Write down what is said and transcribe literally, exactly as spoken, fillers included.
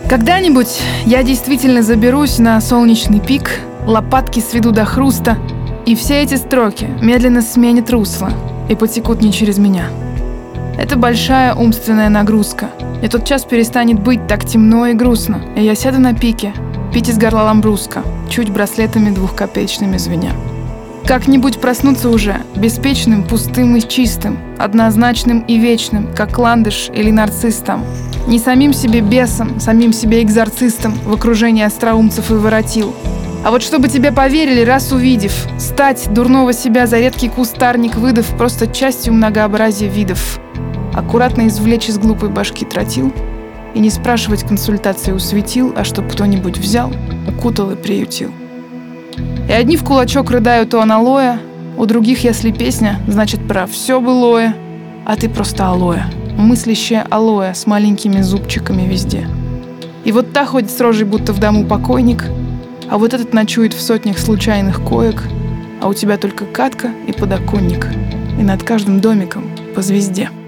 Когда-нибудь я действительно заберусь на солнечный пик, лопатки сведу до хруста, и все эти строки медленно сменят русло и потекут не через меня. Это большая умственная нагрузка, и тот час перестанет быть так темно и грустно, и я сяду на пике, пить из горла ламбруска, чуть браслетами двухкопеечными звеня. Как-нибудь проснуться уже, беспечным, пустым и чистым, однозначным и вечным, как ландыш или нарцисс там. Не самим себе бесом, самим себе экзорцистом в окружении остроумцев и воротил. А вот чтобы тебе поверили, раз увидев, стать дурного себя за редкий кустарник, выдав просто частью многообразия видов. Аккуратно извлечь из глупой башки тротил и не спрашивать консультации у светил, а чтоб кто-нибудь взял, укутал и приютил. И одни в кулачок рыдают у аналоя, у других, если песня, значит про все былое, а ты просто алоэ, мыслящая алоэ с маленькими зубчиками везде. И вот та ходит с рожей, будто в дому покойник, а вот этот ночует в сотнях случайных коек, а у тебя только катка и подоконник, и над каждым домиком по звезде.